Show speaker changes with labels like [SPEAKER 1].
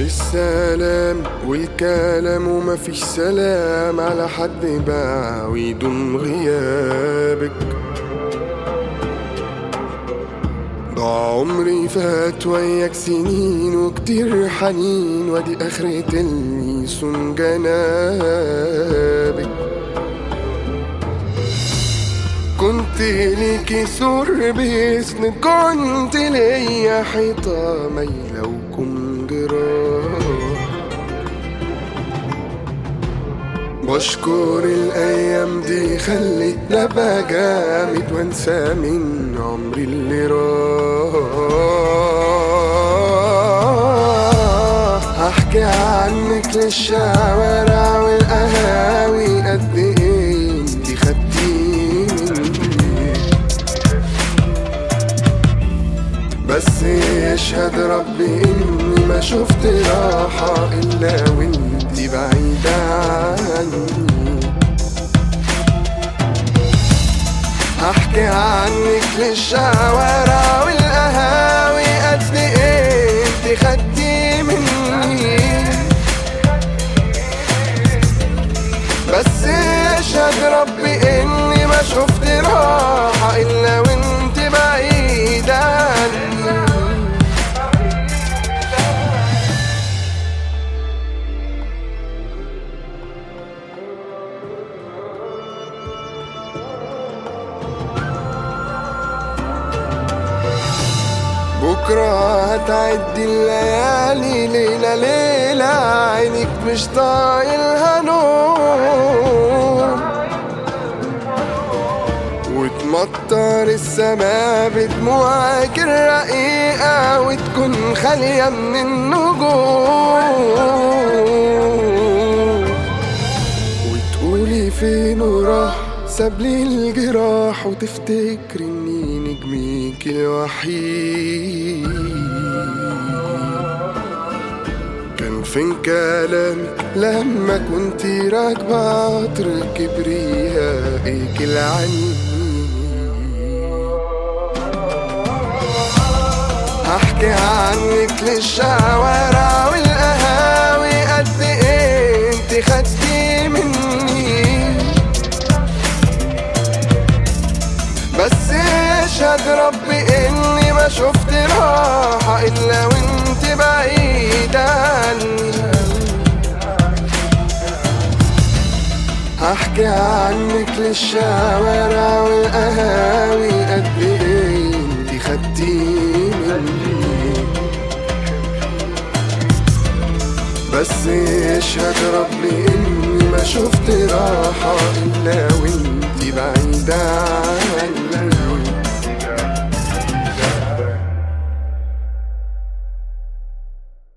[SPEAKER 1] السلام والكلام ومفيش سلام على حد باع ويدوم غيابك. ضاع عمري فات وياك سنين وكتير حنين، وادي اخرة اللي يصون جنابك. كنت ليكي سور بيسند، كنت ليا حيطة مايلة وكم جراح. بشكر الايام دي خلتني ابقى جامد وانسى من عمري اللي راح. هحكي عنك للشوارع والقهاوي قد ايه انتي خدتي مني، بس يشهد ربي اني ما شفت راحة الا وانتي بعيدة عني. هحكي عنك للشوارع والقهاوي قد ايه انتي خدتي مني، بس يشهد ربي اني ما شفت راحة الا وانتي بعيدة عني. بكرة هتعدي الليالي ليلة ليلة، عينك مش طايلها نوم، وتمطر السما بدموعك الرقيقة وتكون خالية من النجوم، وتقولي فين وراح سابلي الجراح، وتفتكر اني نجميك الوحيد. كان فين كلامك لما كنتي راكبة قطر كبريائك العنيد؟ هحكي عنك للشوارع والقهاوي قد ايه انتي خدتي مني، بس يشهد ربي اني ما شفت راحة الا وانت بعيدة عني. هحكي عنك للشوارع والقهاوي قد ايه انتي خدتي مني، بس يشهد ربي اني ما شفت راحة الا وانتي بعيدة عني.